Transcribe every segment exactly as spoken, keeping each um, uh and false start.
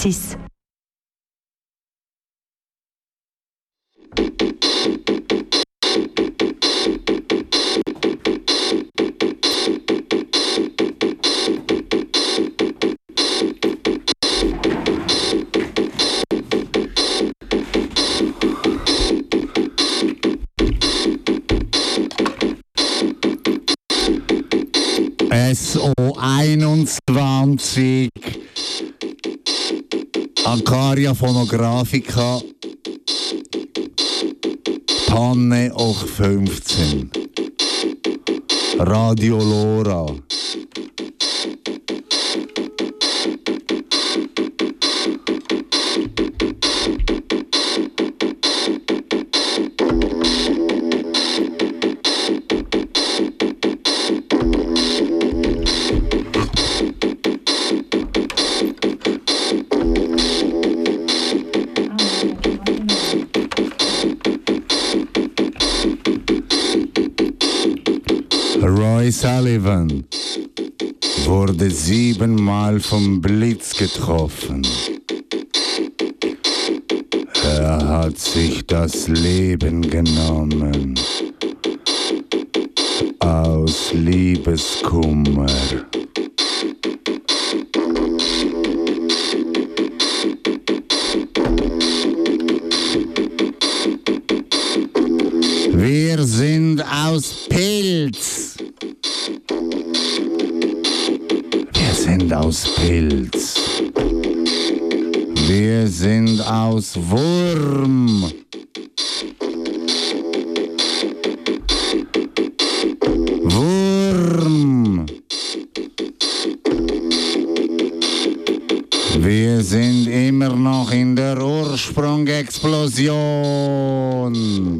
Praxis. S O einundzwanzig Acaria Phonographica Panne auch fünfzehn Radio Lora Roy Sullivan wurde siebenmal vom Blitz getroffen. Er hat sich das Leben genommen aus Liebeskummer. Wir sind aus Pilz. Wir sind aus Pilz. Wir sind aus Wurm. Wurm. Wir sind immer noch in der Ursprungsexplosion.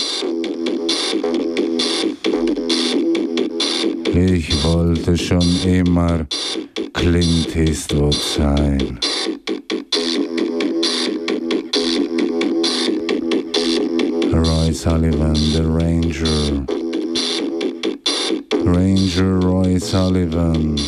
Ich wollte schon immer Clint Eastwood sein. Roy Sullivan, the Ranger. Ranger Roy Sullivan.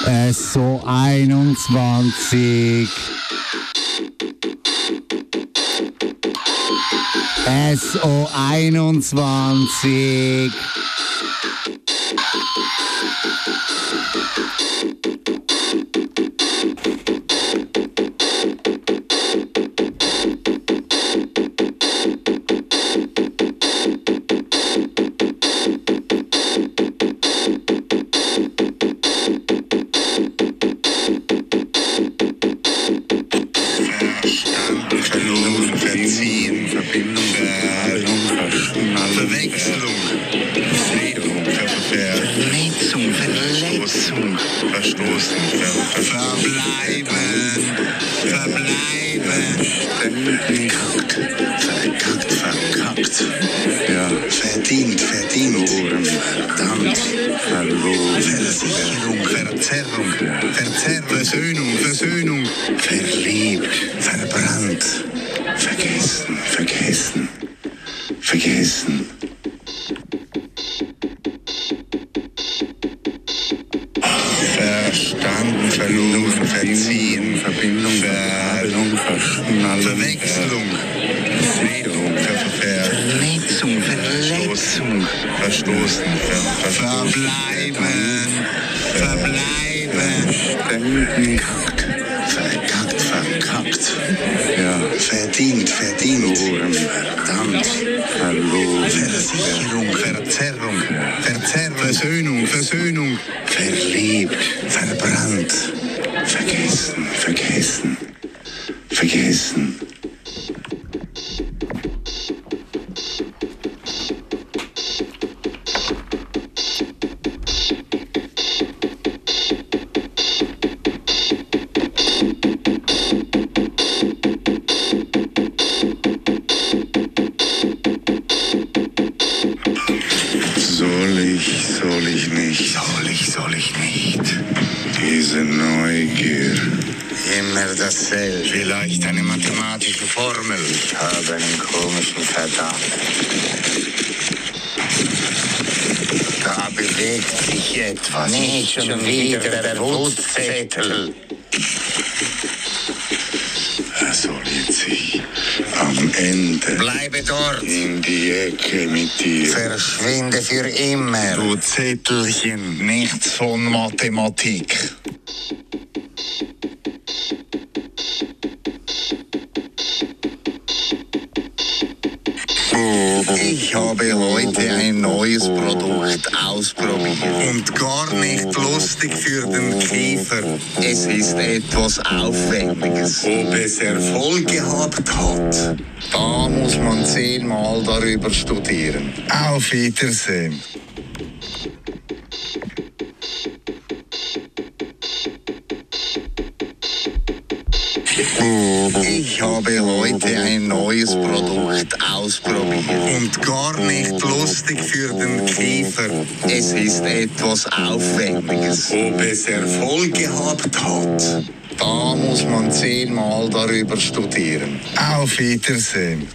S O einundzwanzig. S O einundzwanzig. Versöhnung, Versöhnung, verliebt, verbrannt, vergessen, vergessen, vergessen. Verstanden, verloren, verziehen, Verbindung, Verwechslung, Verwechslung, Verletzung, Verletzung, Verstoßen, Verbleiben, Verbleiben, verkackt, verkackt, verkackt, ja, verdient, verdient, verdammt, verloren, Versicherung, Verzerrung, Verzerrung, Versöhnung, Versöhnung, verliebt, verbrannt, vergessen, vergessen, vergessen. Soll ich, soll ich nicht? Soll ich, soll ich nicht? Diese Neugier. Immer dasselbe. Vielleicht eine mathematische Formel. Ich habe einen komischen Verdacht. Da bewegt sich etwas. Nicht schon wieder der Wutzettel. Er sortiert sich am Ende. Bleibe dort. In die Ecke mit dir. Verschwinde für immer. Du Zettelchen, nichts von Mathematik. Ich habe heute ein neues Produkt ausprobiert und gar nicht lustig für den Kiefer. Es ist etwas Aufwendiges. Ob es Erfolg gehabt hat, da muss man zehnmal darüber studieren. Auf Wiedersehen. Ich habe heute ein neues Produkt ausprobiert und gar nicht lustig für den Kiefer. Es ist etwas Aufwendiges. Ob es Erfolg gehabt hat, da muss man zehnmal darüber studieren. Auf Wiedersehen.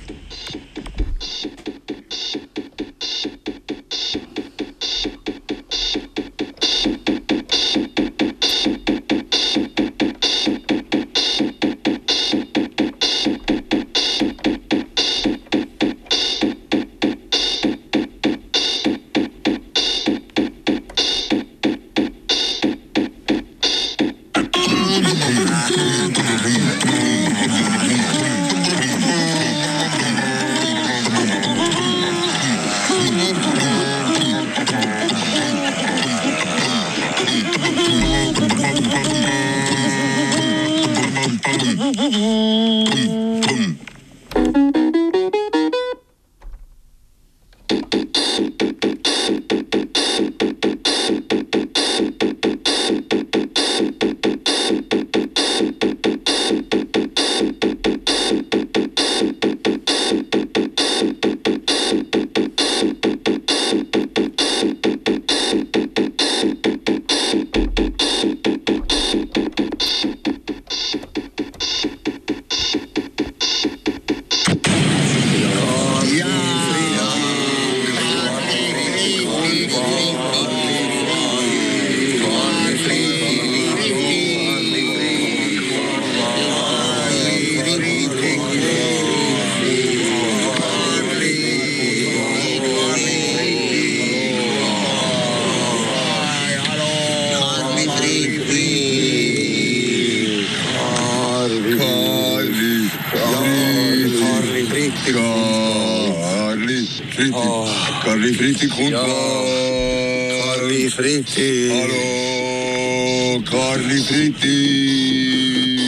Carli fritti, oh. Carli fritti con ja. Carli fritti. Hallo, Carli fritti.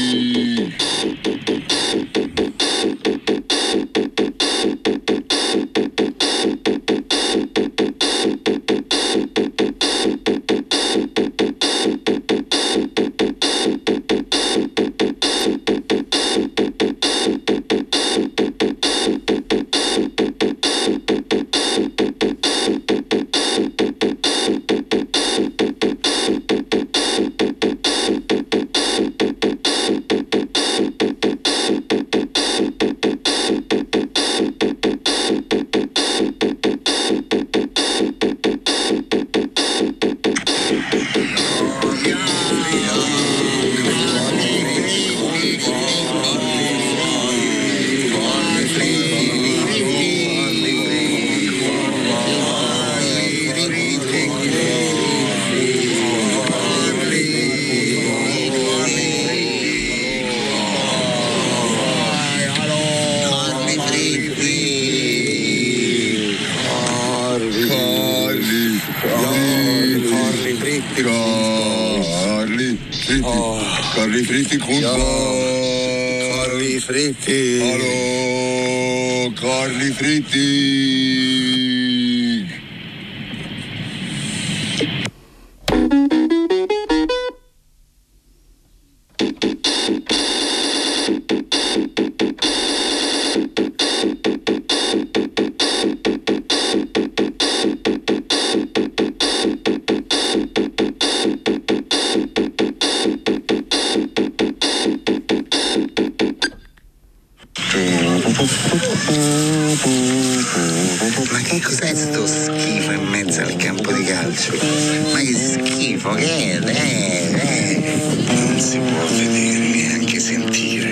Carli fritti con ja. Carli fritti. Hallo, Carli fritti. Ma che cos'è sto schifo in mezzo al campo di calcio? Ma che schifo, che è? Eh, eh. Non si può vedere, neanche sentire.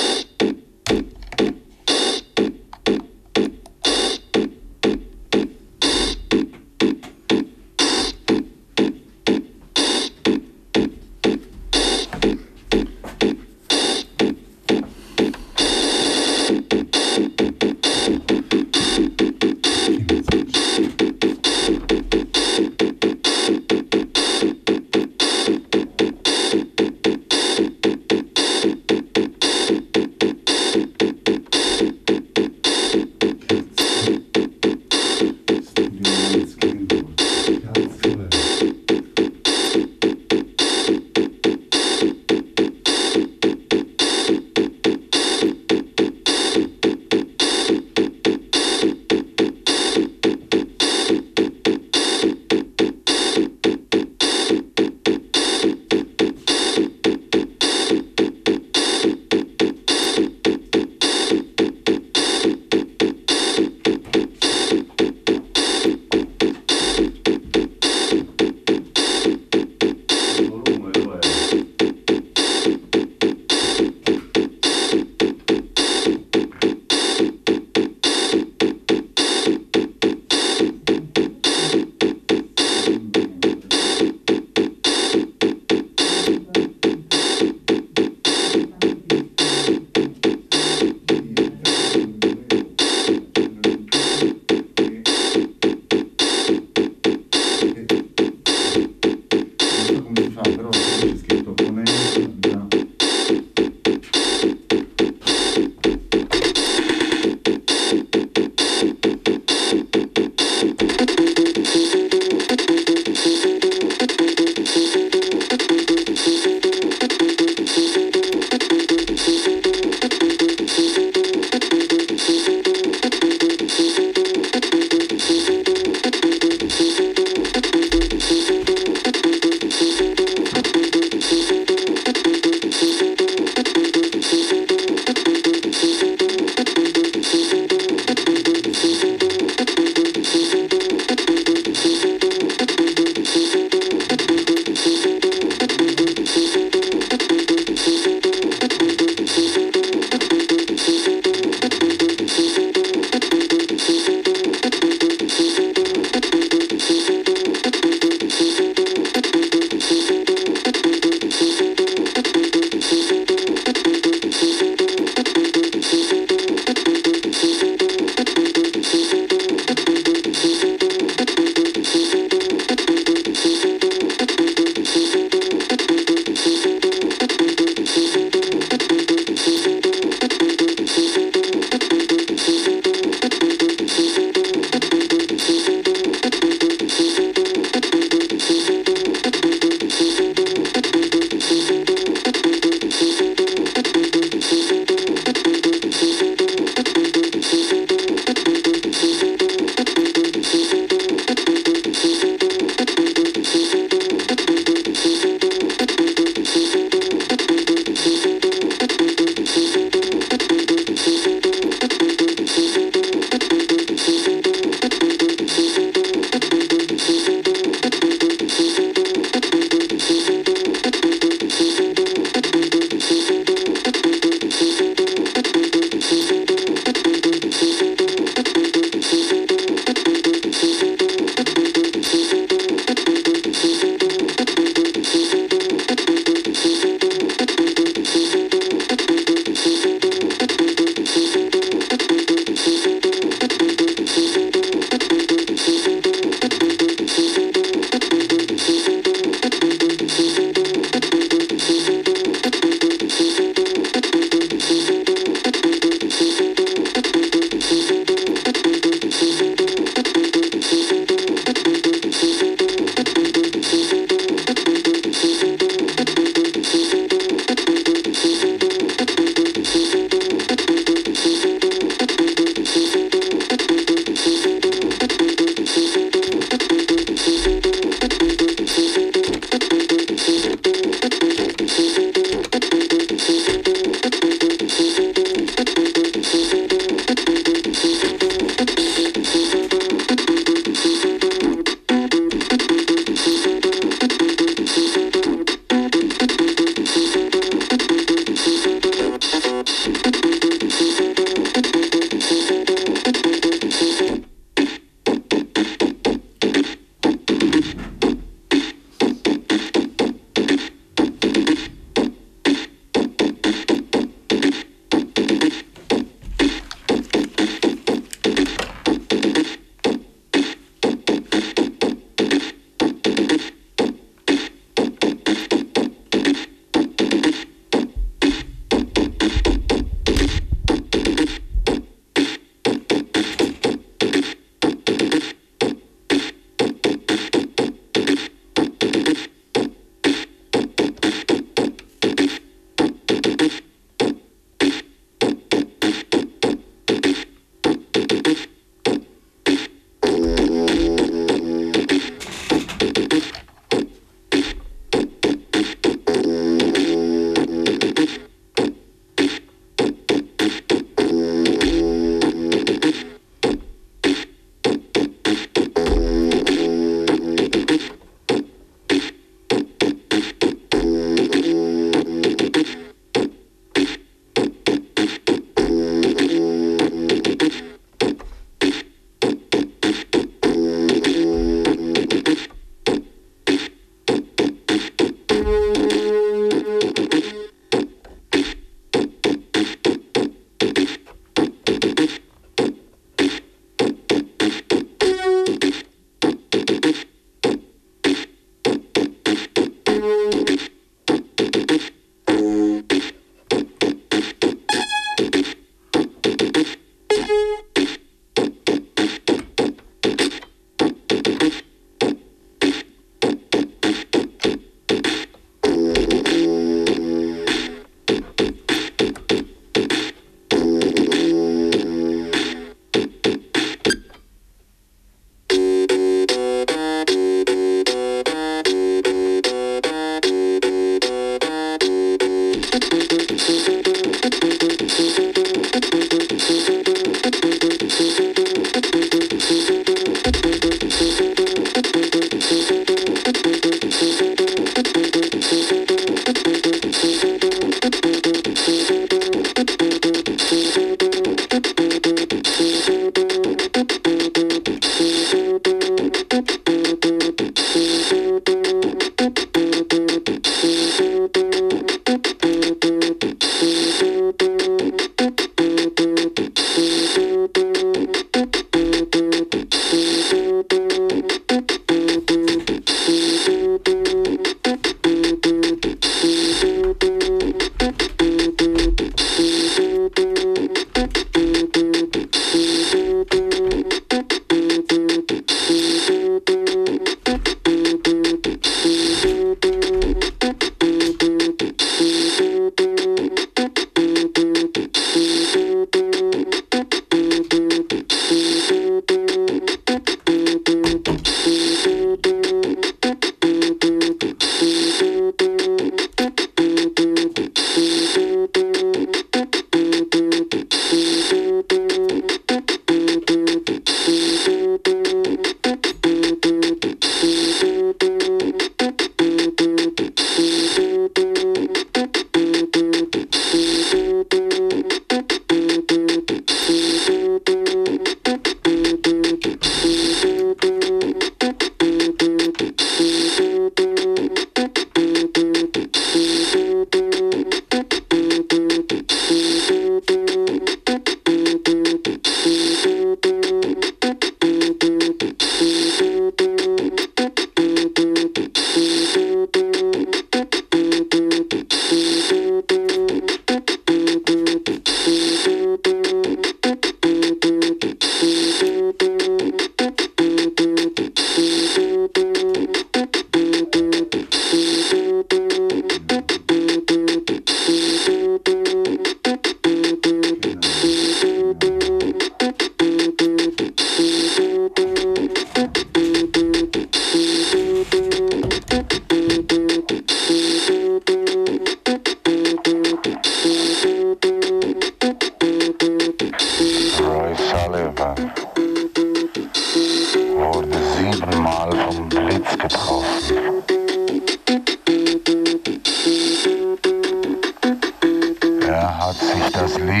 Leben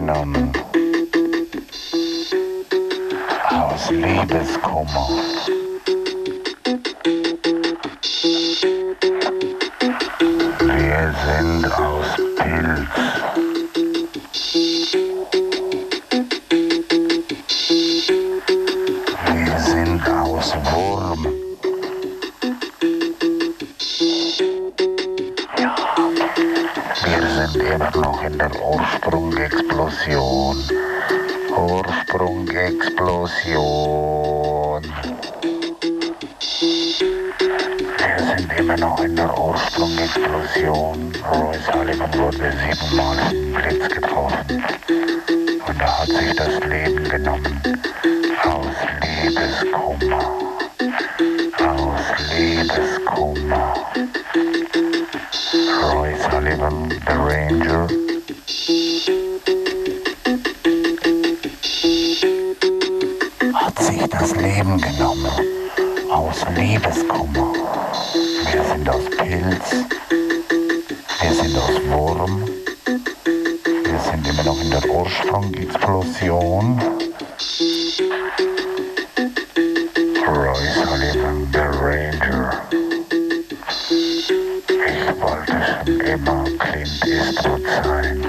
genommen. Aus Liebeskummer. Wir sind aus Pilz. Wir sind aus Wurm. Ja, wir sind immer noch in der Ursprungsexplosion. Ursprungsexplosion. Wir sind immer noch in der Ursprungsexplosion. Roy Sullivan wurde siebenmal im Blitz getroffen. Und er hat sich das Leben genommen. Aus Liebeskummer. Aus Liebeskummer. Roy Sullivan, the Ranger. Hat sich das Leben genommen. Aus Liebeskummer. Wir sind aus Pilz. Wir sind aus Wurm. Wir sind immer noch in der Ursprungsexplosion. Roy Sullivan, the Ranger. Ich wollte schon immer Clint Eastwood sein.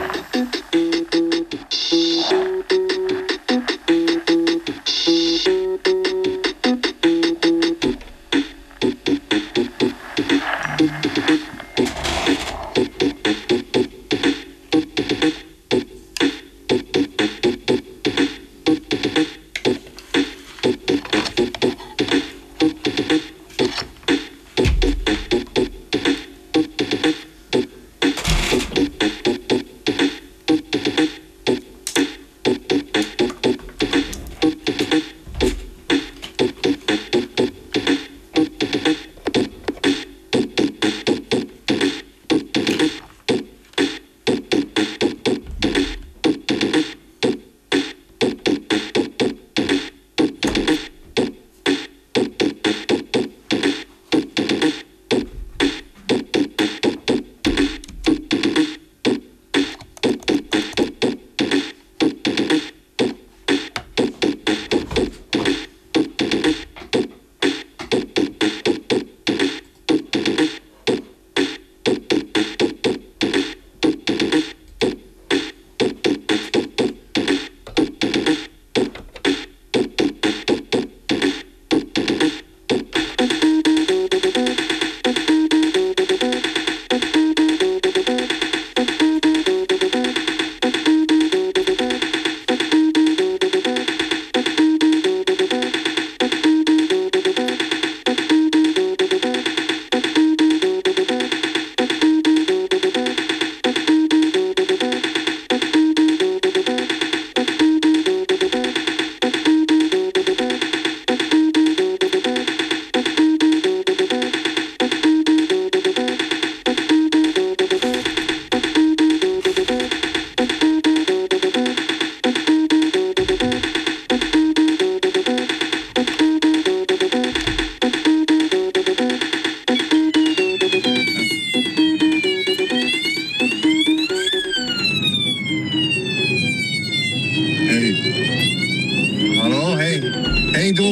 Hey du,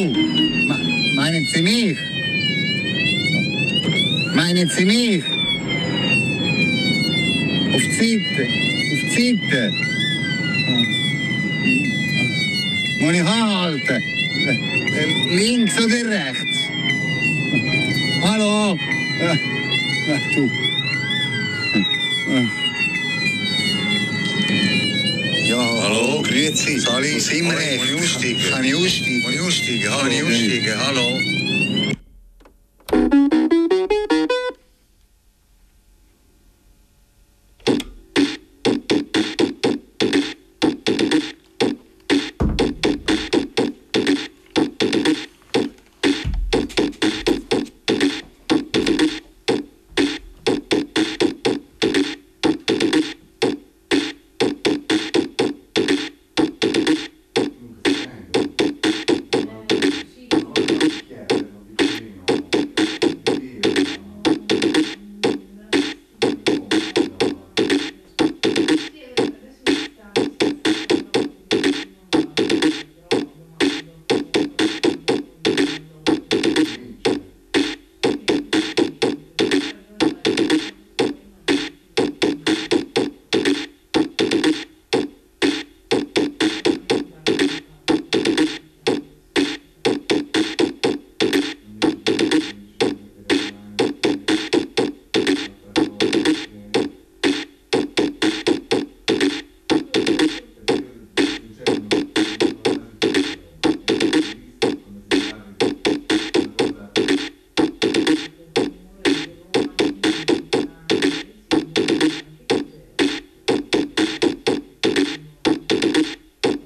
meinen Sie mich? Meinen Sie mich? Auf die Seite, auf die Seite. Muss ich anhalten? Links oder rechts? Hallo? Ach du. Ja, hallo, grüezi. Sali, wo sind wir? Kann ich aussteigen? Kann ich aussteigen? Kann ich aussteigen? Hallo.